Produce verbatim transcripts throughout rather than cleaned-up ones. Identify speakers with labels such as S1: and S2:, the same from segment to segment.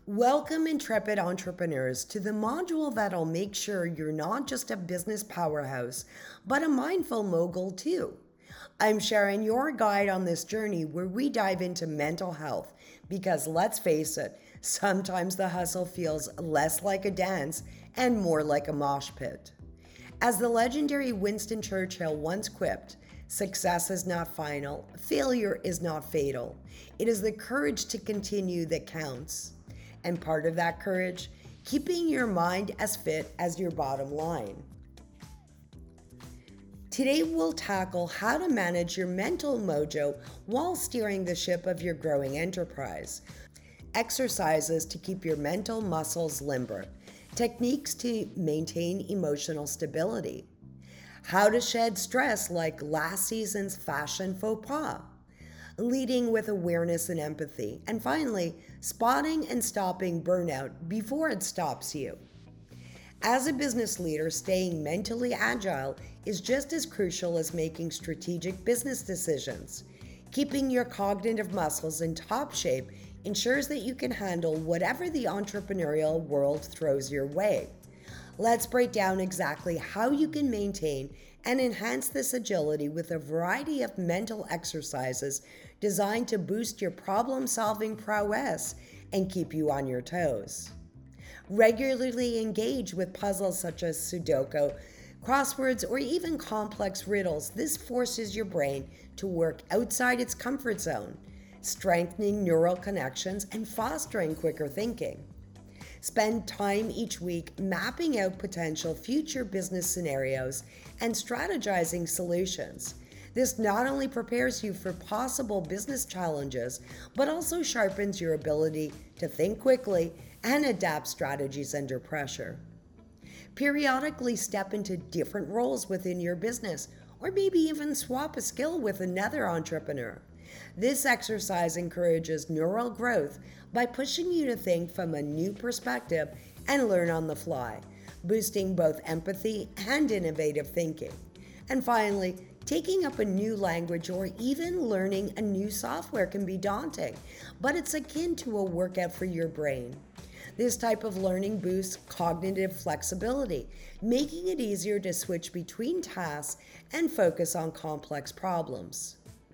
S1: Welcome, intrepid entrepreneurs, to the module that'll make sure you're not just a business powerhouse, but a mindful mogul too. I'm Sharon, your guide on this journey where we dive into mental health because let's face it, sometimes the hustle feels less like a dance and more like a mosh pit. As the legendary Winston Churchill once quipped, success is not final, failure is not fatal. It is the courage to continue that counts. And part of that courage, keeping your mind as fit as your bottom line. Today we'll tackle how to manage your mental mojo while steering the ship of your growing enterprise. Exercises to keep your mental muscles limber. Techniques to maintain emotional stability. How to shed stress like last season's fashion faux pas. Leading with awareness and empathy. And finally, spotting and stopping burnout before it stops you. As a business leader, staying mentally agile is just as crucial as making strategic business decisions. Keeping your cognitive muscles in top shape ensures that you can handle whatever the entrepreneurial world throws your way. Let's break down exactly how you can maintain and enhance this agility with a variety of mental exercises designed to boost your problem-solving prowess and keep you on your toes. Regularly engage with puzzles such as Sudoku, crosswords, or even complex riddles. This forces your brain to work outside its comfort zone, strengthening neural connections and fostering quicker thinking. Spend time each week mapping out potential future business scenarios and strategizing solutions. This not only prepares you for possible business challenges, but also sharpens your ability to think quickly and adapt strategies under pressure. Periodically step into different roles within your business, or maybe even swap a skill with another entrepreneur. This exercise encourages neural growth by pushing you to think from a new perspective and learn on the fly, boosting both empathy and innovative thinking. And finally, taking up a new language or even learning a new software can be daunting, but it's akin to a workout for your brain. This type of learning boosts cognitive flexibility, making it easier to switch between tasks and focus on complex problems.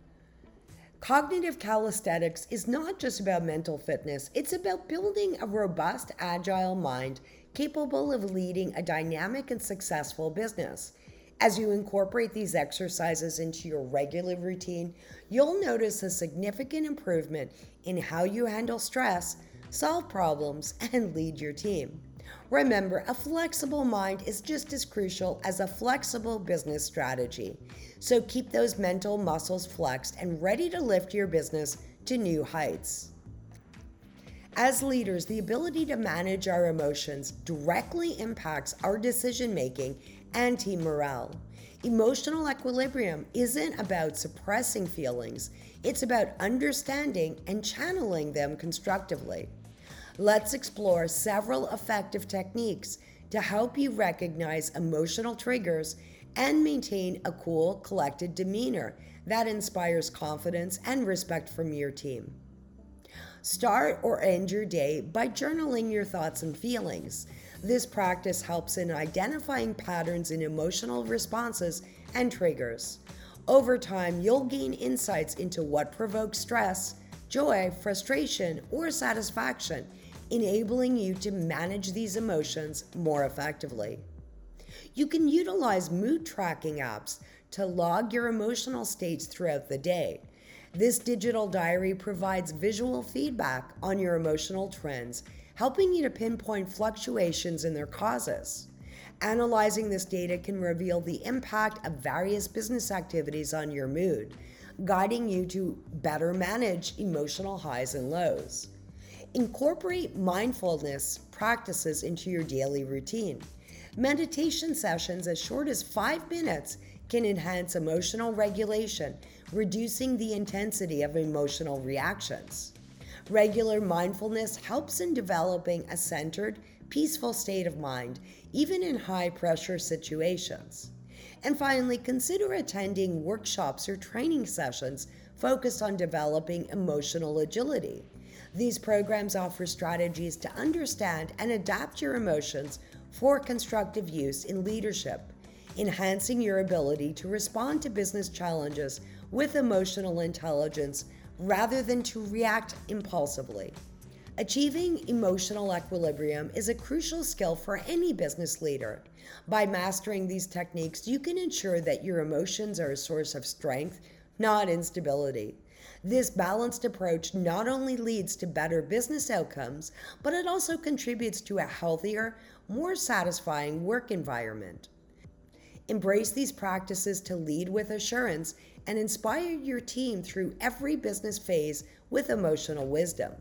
S1: Cognitive calisthenics is not just about mental fitness, it's about building a robust, agile mind capable of leading a dynamic and successful business. As you incorporate these exercises into your regular routine, you'll notice a significant improvement in how you handle stress, solve problems, and lead your team. Remember, a flexible mind is just as crucial as a flexible business strategy. So keep those mental muscles flexed and ready to lift your business to new heights. As leaders, the ability to manage our emotions directly impacts our decision-making and team morale. Emotional equilibrium isn't about suppressing feelings, it's about understanding and channeling them constructively. Let's explore several effective techniques to help you recognize emotional triggers and maintain a cool, collected demeanor that inspires confidence and respect from your team. Start or end your day by journaling your thoughts and feelings. This practice helps in identifying patterns in emotional responses and triggers. Over time, you'll gain insights into what provokes stress, joy, frustration, or satisfaction, enabling you to manage these emotions more effectively. You can utilize mood tracking apps to log your emotional states throughout the day. This digital diary provides visual feedback on your emotional trends, helping you to pinpoint fluctuations in their causes. Analyzing this data can reveal the impact of various business activities on your mood, guiding you to better manage emotional highs and lows. Incorporate mindfulness practices into your daily routine. Meditation sessions as short as five minutes can enhance emotional regulation, reducing the intensity of emotional reactions. Regular mindfulness helps in developing a centered, peaceful state of mind, even in high-pressure situations. And finally, consider attending workshops or training sessions focused on developing emotional agility. These programs offer strategies to understand and adapt your emotions for constructive use in leadership, enhancing your ability to respond to business challenges with emotional intelligence rather than to react impulsively. Achieving emotional equilibrium is a crucial skill for any business leader. By mastering these techniques, you can ensure that your emotions are a source of strength, not instability. This balanced approach not only leads to better business outcomes, but it also contributes to a healthier, more satisfying work environment. Embrace these practices to lead with assurance and inspire your team through every business phase with emotional wisdom.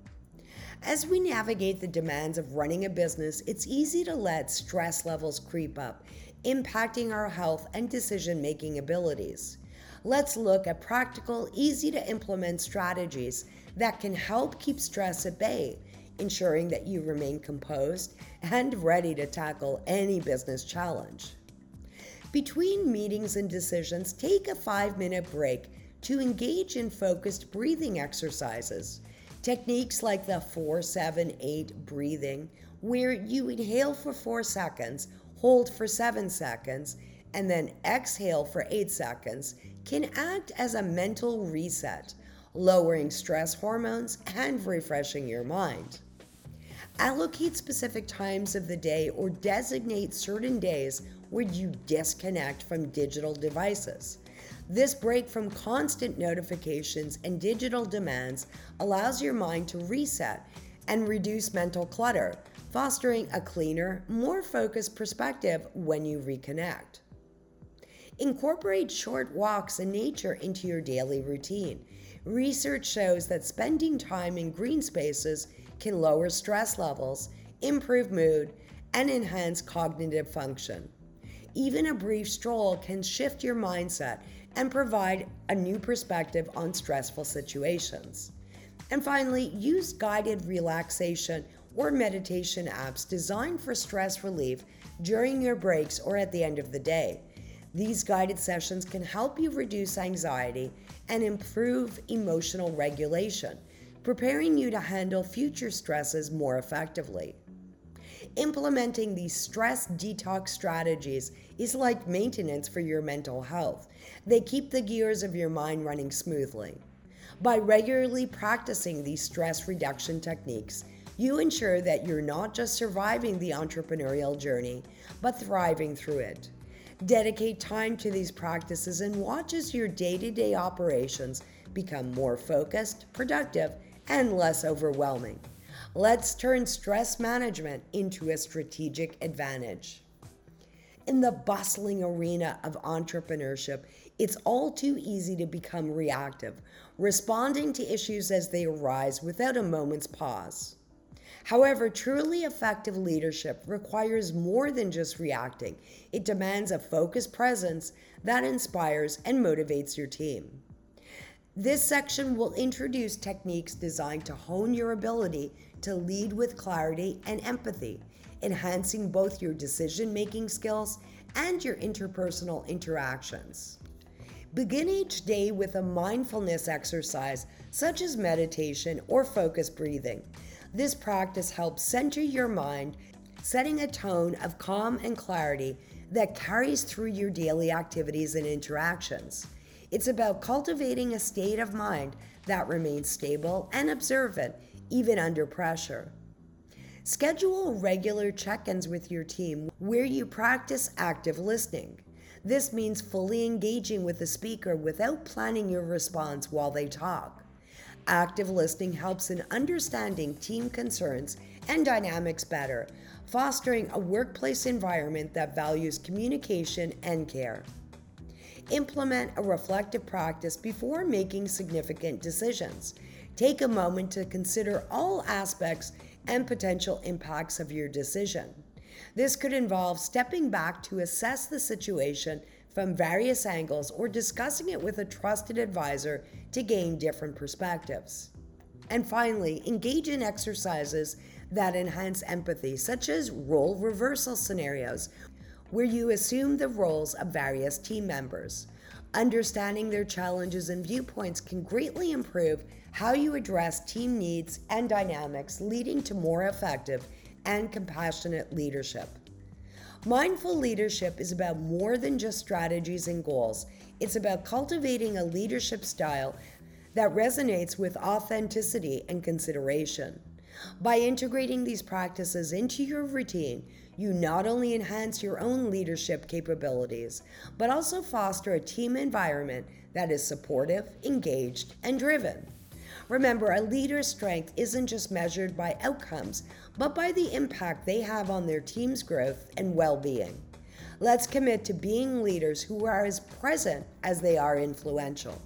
S1: As we navigate the demands of running a business, it's easy to let stress levels creep up, impacting our health and decision-making abilities. Let's look at practical, easy-to-implement strategies that can help keep stress at bay, ensuring that you remain composed and ready to tackle any business challenge. Between meetings and decisions, take a five-minute break to engage in focused breathing exercises. Techniques like the four seven eight breathing, where you inhale for four seconds, hold for seven seconds, and then exhale for eight seconds, can act as a mental reset, lowering stress hormones and refreshing your mind. Allocate specific times of the day or designate certain days where you disconnect from digital devices. This break from constant notifications and digital demands allows your mind to reset and reduce mental clutter, fostering a cleaner, more focused perspective when you reconnect. Incorporate short walks in nature into your daily routine. Research shows that spending time in green spaces can lower stress levels, improve mood, and enhance cognitive function. Even a brief stroll can shift your mindset and provide a new perspective on stressful situations. And finally, use guided relaxation or meditation apps designed for stress relief during your breaks or at the end of the day. These guided sessions can help you reduce anxiety and improve emotional regulation, preparing you to handle future stresses more effectively. Implementing these stress detox strategies is like maintenance for your mental health. They keep the gears of your mind running smoothly. By regularly practicing these stress reduction techniques, you ensure that you're not just surviving the entrepreneurial journey, but thriving through it. Dedicate time to these practices and watch as your day-to-day operations become more focused, productive, and less overwhelming. Let's turn stress management into a strategic advantage. In the bustling arena of entrepreneurship, it's all too easy to become reactive, responding to issues as they arise without a moment's pause. However, truly effective leadership requires more than just reacting. It demands a focused presence that inspires and motivates your team. This section will introduce techniques designed to hone your ability to lead with clarity and empathy, enhancing both your decision-making skills and your interpersonal interactions. Begin each day with a mindfulness exercise such as meditation or focused breathing. This practice helps center your mind, setting a tone of calm and clarity that carries through your daily activities and interactions. It's about cultivating a state of mind that remains stable and observant, even under pressure. Schedule regular check-ins with your team where you practice active listening. This means fully engaging with the speaker without planning your response while they talk. Active listening helps in understanding team concerns and dynamics better, fostering a workplace environment that values communication and care. Implement a reflective practice before making significant decisions. Take a moment to consider all aspects and potential impacts of your decision. This could involve stepping back to assess the situation from various angles or discussing it with a trusted advisor to gain different perspectives. And finally, engage in exercises that enhance empathy, such as role reversal scenarios, where you assume the roles of various team members. Understanding their challenges and viewpoints can greatly improve how you address team needs and dynamics, leading to more effective and compassionate leadership. Mindful leadership is about more than just strategies and goals. It's about cultivating a leadership style that resonates with authenticity and consideration. By integrating these practices into your routine, you not only enhance your own leadership capabilities, but also foster a team environment that is supportive, engaged, and driven. Remember, a leader's strength isn't just measured by outcomes, but by the impact they have on their team's growth and well-being. Let's commit to being leaders who are as present as they are influential.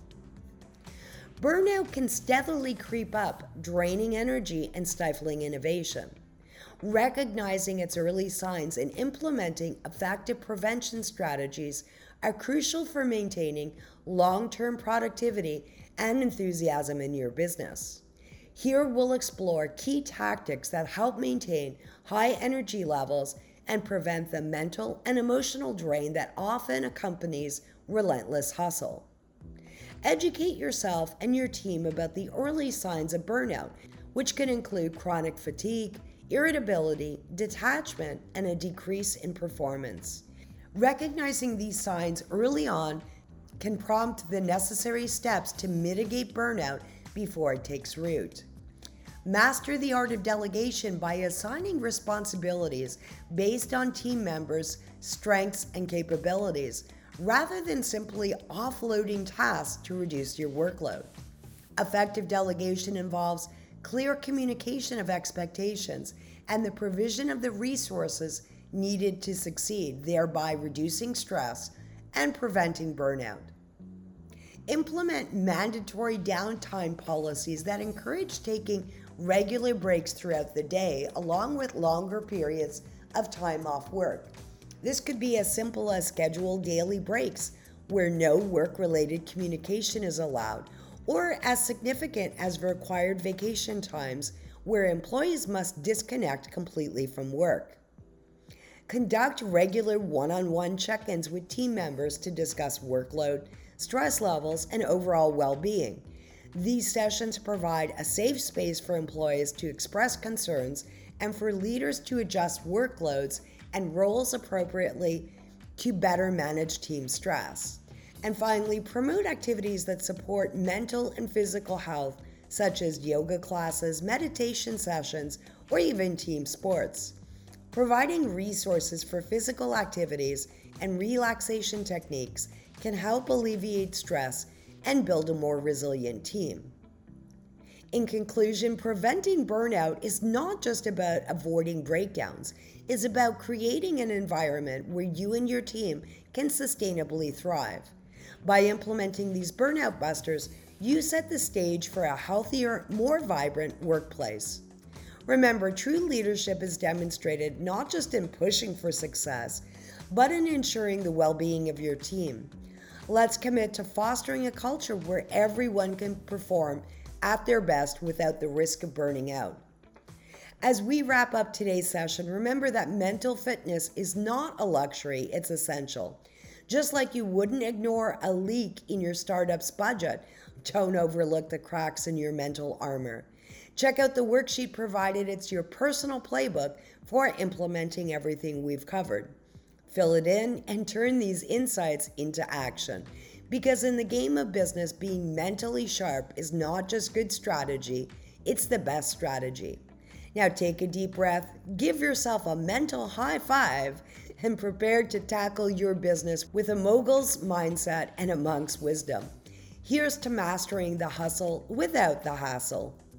S1: Burnout can steadily creep up, draining energy and stifling innovation. Recognizing its early signs and implementing effective prevention strategies are crucial for maintaining long-term productivity and enthusiasm in your business. Here we'll explore key tactics that help maintain high energy levels and prevent the mental and emotional drain that often accompanies relentless hustle. Educate yourself and your team about the early signs of burnout, which can include chronic fatigue, irritability, detachment, and a decrease in performance. Recognizing these signs early on can prompt the necessary steps to mitigate burnout before it takes root. Master the art of delegation by assigning responsibilities based on team members' strengths and capabilities, rather than simply offloading tasks to reduce your workload. Effective delegation involves clear communication of expectations and the provision of the resources needed to succeed, thereby reducing stress and preventing burnout. Implement mandatory downtime policies that encourage taking regular breaks throughout the day, along with longer periods of time off work. This could be as simple as scheduled daily breaks where no work-related communication is allowed, or as significant as required vacation times where employees must disconnect completely from work. Conduct regular one-on-one check-ins with team members to discuss workload, stress levels, and overall well-being. These sessions provide a safe space for employees to express concerns and for leaders to adjust workloads and roles appropriately to better manage team stress. And finally, promote activities that support mental and physical health, such as yoga classes, meditation sessions, or even team sports. Providing resources for physical activities and relaxation techniques can help alleviate stress and build a more resilient team. In conclusion, preventing burnout is not just about avoiding breakdowns. It's about creating an environment where you and your team can sustainably thrive. By implementing these burnout busters, you set the stage for a healthier, more vibrant workplace. Remember, true leadership is demonstrated not just in pushing for success, but in ensuring the well-being of your team. Let's commit to fostering a culture where everyone can perform at their best without the risk of burning out. As we wrap up today's session, remember that mental fitness is not a luxury, it's essential. Just like you wouldn't ignore a leak in your startup's budget, don't overlook the cracks in your mental armor. Check out the worksheet provided. It's your personal playbook for implementing everything we've covered. Fill it in and turn these insights into action. Because in the game of business, being mentally sharp is not just good strategy, it's the best strategy. Now take a deep breath, give yourself a mental high five, and prepare to tackle your business with a mogul's mindset and a monk's wisdom. Here's to mastering the hustle without the hassle.